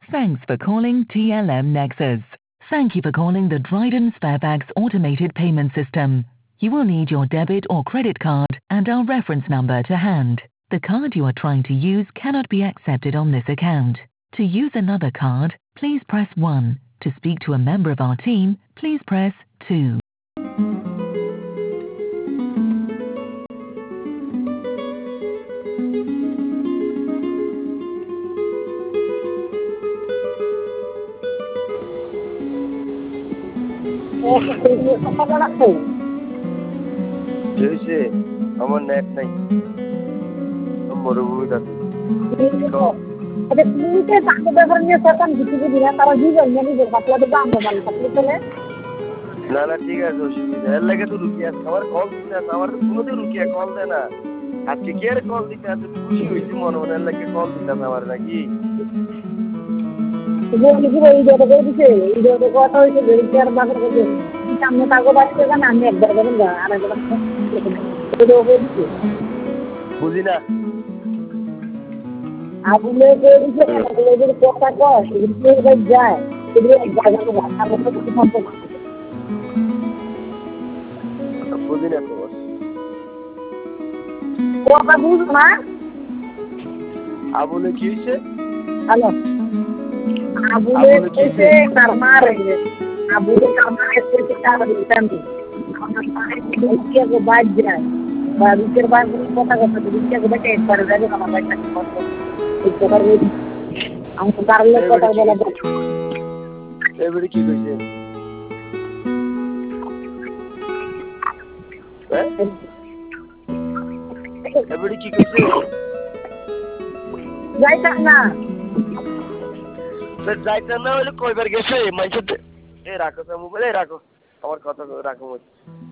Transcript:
Thanks for calling TLM Nexus. Thank you for calling the Dryden Sparebags automated payment system. You will need your debit or credit card and our reference number to hand. The card you are trying to use cannot be accepted on this account. To use another card, please press 1. To speak to a member of our team, please press 2. হয়েছে আমার net নাই মরুভূমি যাচ্ছি না না ঠিক আছে অসুবিধা এর লাগে তো রুকি আছে আমার কল দিতে আছে আমার তো কোনোদিন রুকিয়া কল দেয় না আজকে কে আর কল দিতে আছে খুশি হয়েছি মনে মনে এর লাগে কল দিতে আছে আমার নাকি বুঝি না আবুলে কথা কয় যায় বুঝি না তো কথা বুঝো না আবুলে কি হয়েছে হ্যালো আবুলে কইছে তার মারে আবুলে তার মারে কইছে তার দিতাম কি বাদ যায় বা রুকের বাদ কথা কথা দিচ্ছে যে বেটে করে যাবে আমার বাইটা কথা এই কথা বলি আমি তো কারণে কথা বলা এবারে কি কইছে এবারে কি কইছে যাইতা না যাইতা না হলে কয়বার গেছে মাইছে এ রাখো মোবাইল রাখো আমার কথা রাখো